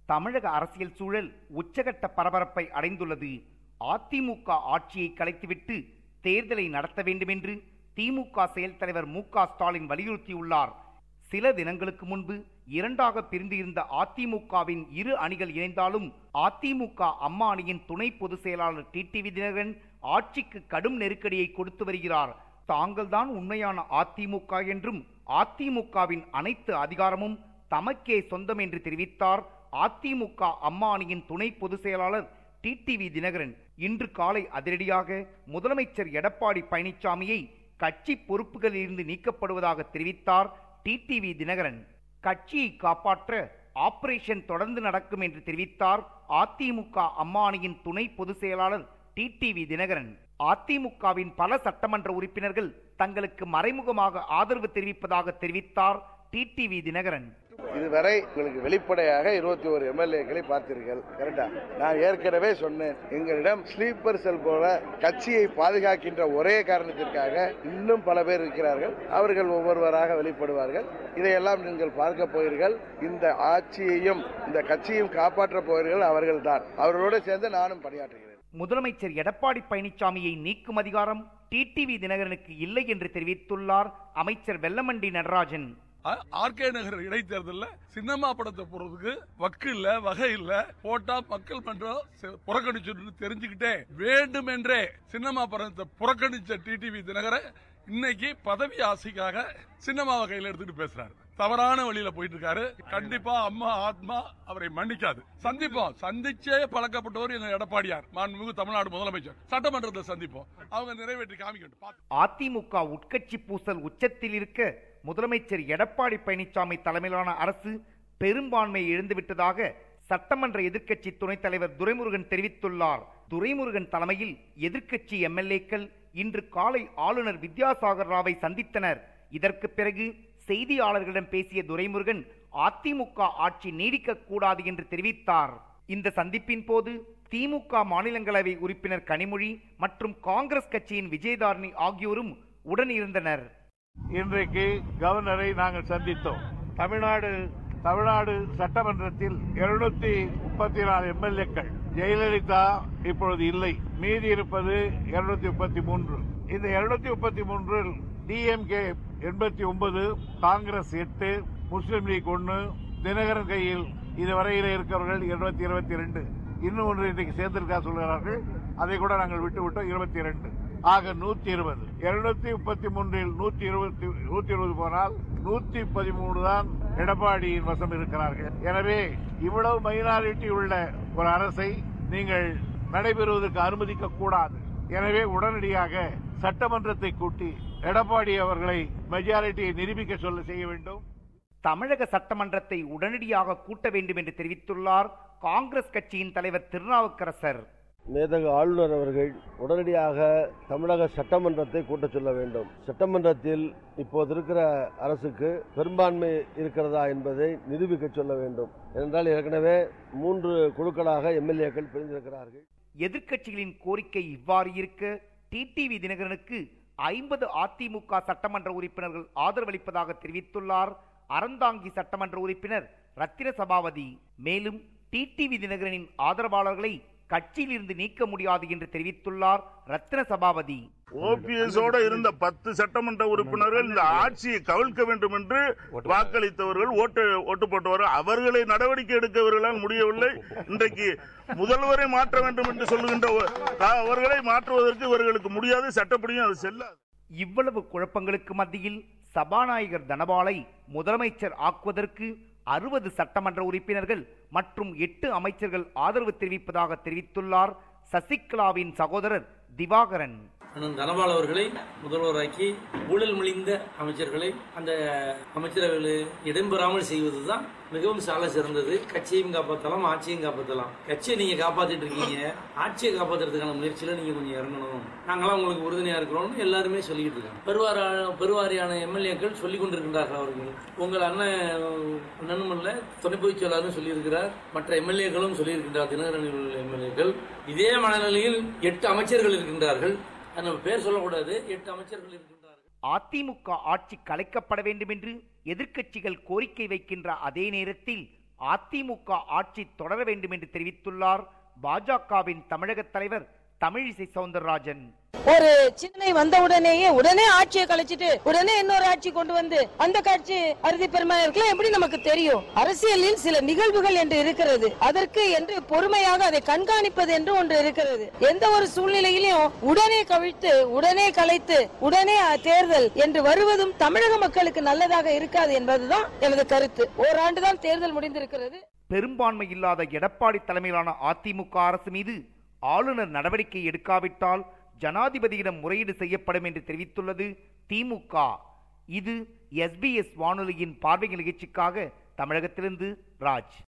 தமிழக அரசியல் சூழல் உச்சகட்ட பரபரப்பை அடைந்துள்ளது. அதிமுக ஆட்சியை கலைத்துவிட்டு தேர்தலை நடத்த வேண்டும் என்று திமுக செயல் தலைவர் மு.க. ஸ்டாலின் வலியுறுத்தியுள்ளார். சில தினங்களுக்கு முன்பு இரண்டாக பிரிந்து இருந்த அதிமுகவின் இரு அணிகள் இணைந்தாலும் அதிமுக அம்மா அணியின் துணை பொதுச் செயலாளர் டிடிவி தினகரன் ஆட்சிக்கு கடும் நெருக்கடியை கொடுத்து வருகிறார். தாங்கள்தான் உண்மையான அதிமுக என்றும் அதிமுகவின் அனைத்து அதிகாரமும் தமக்கே சொந்தம் என்று தெரிவித்தார் அதிமுக அம்மா அணியின் துணை பொதுச் செயலாளர் டிடிவி தினகரன். இன்று காலை அதிரடியாக முதலமைச்சர் எடப்பாடி பழனிசாமியை கட்சி பொறுப்புகளில் இருந்து நீக்கப்படுவதாக தெரிவித்தார் டிடிவி தினகரன். கட்சியை காப்பாற்ற ஆபரேஷன் தொடர்ந்து நடக்கும் என்று தெரிவித்தார் அதிமுக அம்மா அணியின் துணை பொதுச் செயலாளர் டிடிவி தினகரன். அதிமுகவின் பல சட்டமன்ற உறுப்பினர்கள் தங்களுக்கு மறைமுகமாக ஆதரவு தெரிவிப்பதாக தெரிவித்தார் டிடிவி தினகரன். இதுவரை உங்களுக்கு வெளிப்படையாக 21 எம்எல்ஏக்களை பார்த்தீர்கள். கரெக்டா? நான் ஏற்கனவே சொன்னேன், எங்களிடம் ஸ்லீப்பர் செல் போல கட்சியை பாதுகாக்கின்ற ஒரே காரணத்திற்காக இன்னும் பல பேர் இருக்கிறார்கள். அவர்கள் ஒவ்வொருவராக வெளிப்படுவார்கள். இதையெல்லாம் நீங்கள் பார்க்க போகிறீர்கள். இந்த ஆட்சியையும் இந்த கட்சியையும் காப்பாற்ற போகிறீர்கள் அவர்கள் தான். அவர்களோடு சேர்ந்து நானும் பணியாற்றுகிறேன். முதலமைச்சர் எடப்பாடி பழனிசாமியை நீக்கும் அதிகாரம் டிடிவி தினகரனுக்கு இல்லை என்று தெரிவித்துள்ளார் அமைச்சர் வெல்லமண்டி நடராஜன். ஆர்கே நகர் இடைத்தேர்தலில் சின்னம்மா படத்தை போறதுக்கு வக்கு இல்ல, வகை இல்ல, போட்டா மக்கள் மன்றம் புறக்கணிச்சு தெரிஞ்சுக்கிட்டே வேண்டுமென்றே சின்னம்மா படத்தை புறக்கணிச்ச டிடிவி தினகரன் இன்னைக்கு பதவி ஆசைக்காக சின்னம்மாவை கையில் எடுத்துட்டு பேசுறாரு. தவறான வழியில போயிட்டு இருக்காரு. கண்டிப்பா அம்மா ஆத்மா அவரை மன்னிக்காது. சந்திப்போம். சந்திச்சே பழக்கப்பட்டவர் எங்க எடப்பாடியார், மாண்புமிகு தமிழ்நாடு முதலமைச்சர். சட்டமன்றத்தை சந்திப்போம். அவங்க நிறைவேற்றி காமிக்கட்டும். அதிமுக உட்கட்சி பூசல் உச்சத்தில் இருக்க முதலமைச்சர் எடப்பாடி பழனிசாமி தலைமையிலான அரசு பெரும்பான்மையை இழந்துவிட்டதாக சட்டமன்ற எதிர்க்கட்சி துணைத் தலைவர் துரைமுருகன் தெரிவித்துள்ளார். துரைமுருகன் தலைமையில் எதிர்க்கட்சி எம்எல்ஏக்கள் இன்று காலை ஆளுநர் வித்யாசாகர் ராவை சந்தித்தனர். இதற்கு பிறகு செய்தியாளர்களிடம் பேசிய துரைமுருகன் அதிமுக ஆட்சி நீடிக்க கூடாது என்று தெரிவித்தார். இந்த சந்திப்பின் போது திமுக மாநிலங்களவை உறுப்பினர் கனிமொழி மற்றும் காங்கிரஸ் கட்சியின் விஜயதாரணி ஆகியோரும் உடன் இருந்தனர். இன்றைக்கு கவர்னரை நாங்கள் சந்தித்தோம். தமிழ்நாடு சட்டமன்றத்தில் 234 எம்எல்ஏக்கள். ஜெயலலிதா இப்பொழுது இல்லை. மீதி இருப்பது 233. இந்த 233 டிஎம்கே 89, காங்கிரஸ் 8, முஸ்லீம் லீக் 1, தினகரன் கையில் இதுவரையில் இருக்கிறவர்கள் 222. இன்னும் ஒன்று இன்றைக்கு சேர்ந்திருக்கா சொல்கிறார்கள். அதை கூட நாங்கள் விட்டுவிட்டோம். 22 ஆக 120. 233 120 போனால் 113 தான் எடப்பாடியின் வசம் இருக்கிறார்கள். எனவே இவ்வளவு மைனாரிட்டி உள்ள ஒரு அரசை நீங்கள் நடைபெறுவதற்கு அனுமதிக்க கூடாது. எனவே உடனடியாக சட்டமன்றத்தை கூட்டி எடப்பாடி அவர்களை மெஜாரிட்டியை நிரூபிக்க செய்ய வேண்டும். தமிழக சட்டமன்றத்தை உடனடியாக கூட்ட வேண்டும் என்று தெரிவித்துள்ளார் காங்கிரஸ் கட்சியின் தலைவர் திருநாவுக்கரசர். மேதகு ஆளுநர் அவர்கள் உடனடியாக தமிழக சட்டமன்றத்தை கூட்ட சொல்ல வேண்டும். சட்டமன்றத்தில் இப்போது இருக்கிற அரசுக்கு பெரும்பான்மை இருக்கிறதா என்பதை நிரூபிக்க சொல்ல வேண்டும். ஏனென்றால் ஏற்கனவே 3 குழுக்களாக எம்எல்ஏக்கள் பிரிந்திருக்கிறார்கள். எதிர்க்கட்சிகளின் கோரிக்கை இவ்வாறு இருக்க டிடிவி தினகரனுக்கு 50 அதிமுக சட்டமன்ற உறுப்பினர்கள் ஆதரவளிப்பதாக தெரிவித்துள்ளார் அறந்தாங்கி சட்டமன்ற உறுப்பினர் ரத்தின சபாபதி. மேலும் டிடிவி தினகரனின் ஆதரவாளர்களை கட்சியில் இருந்து நீக்க முடியாது என்று தெரிவித்துள்ளார் ரத்தின சபாபதி. ஓபிஎஸோட இருந்த 10 சட்டமன்ற உறுப்பினர்கள் இந்த ஆட்சியை கவிழ்க்க வேண்டும் என்று வாக்களித்தவர்கள், ஓட்டு போட்டவர்கள், அவர்களை நடவடிக்கை எடுக்கவர்களால் முடியவில்லை. இன்றைக்கு முதல்வரை மாற்ற வேண்டும் என்று சொல்லுகின்ற அவர்களை மாற்றுவதற்கு இவர்களுக்கு முடியாது. சட்டப்படியும் அது செல்லாது. இவ்வளவு குழப்பங்களுக்கு மத்தியில் சபாநாயகர் தனபாலை முதலமைச்சர் ஆக்குவதற்கு 60 சட்டமன்ற உறுப்பினர்கள் மற்றும் 8 அமைச்சர்கள் ஆதரவு தெரிவிப்பதாக தெரிவித்துள்ளார் சசிகலாவின் சகோதரர் திவாகரன். தனபால் அவர்களை முதல்வராக்கி ஊழல் மலிந்த அமைச்சர்களை அந்த அமைச்சரவையில் இடம்பெறாமல் செய்வதுதான் மிகவும் சால சிறந்தது. கட்சியையும் காப்பாற்றலாம், ஆட்சியையும் காப்பாற்றலாம். கட்சியை நீங்க காப்பாத்திட்டு இருக்கீங்க, ஆட்சியை காப்பாற்றுறதுக்கான முயற்சியில நீங்க கொஞ்சம் இறங்கணும், நாங்களாம் உங்களுக்கு உறுதுணையா இருக்கிறோம்னு எல்லாருமே சொல்லிக்கிட்டு இருக்காங்க. பெருவாரியான எம்எல்ஏக்கள் சொல்லிக் கொண்டிருக்கின்றார்கள். அவர்கள் உங்கள் அண்ணனும் இல்ல, துணை பொதுச் செயலாளரும் சொல்லியிருக்கிறார், மற்ற எம்எல்ஏக்களும் சொல்லியிருக்கின்றார். தினகரனில் உள்ள எம்எல்ஏக்கள் இதே மனநிலையில் 8 அமைச்சர்கள் இருக்கின்றார்கள். பேர் சொல்லக்கூடாது, 8 அமைச்சர்கள் இருக்கின்றார்கள். அதிமுக ஆட்சி கலைக்கப்பட வேண்டும் என்று எதிர்க்கட்சிகள் கோரிக்கை வைக்கின்ற அதே நேரத்தில் அதிமுக ஆட்சி தொடர வேண்டும் என்று தெரிவித்துள்ளார் பாஜகவின் தமிழக தலைவர் தமிழிசை சவுந்தரராஜன். ஒரு சின்ன வந்தவுடனேயே உடனே ஆட்சியை கழிச்சிட்டு உடனே இன்னொரு ஆட்சி கொண்டு வந்து அந்த கட்சி அறுதி பெருமையா இருக்கலாம் எப்படி நமக்கு தெரியும்? அரசியலில் சில நிகழ்வுகள் என்று இருக்கிறது, அதற்கு என்று பொறுமையாக அதை கண்காணிப்பது என்று ஒன்று இருக்கிறது. எந்த ஒரு சூழ்நிலையிலும் உடனே கவிழ்த்து உடனே கலைத்து உடனே தேர்தல் என்று வருவதும் தமிழக மக்களுக்கு நல்லதாக இருக்காது என்பதுதான் எனது கருத்து. ஓராண்டுதான் தேர்தல் முடிந்திருக்கிறது. பெரும்பான்மை இல்லாத எடப்பாடி தலைமையிலான அதிமுக அரசு மீது ஆளுநர் நடவடிக்கை எடுக்காவிட்டால் ஜனாதிபதியிடம் முறையீடு செய்யப்படும் என்று தெரிவித்துள்ளது திமுக. இது SBS வானொலியின் பார்வை நிகழ்ச்சிக்காக தமிழகத்திலிருந்து ராஜ்.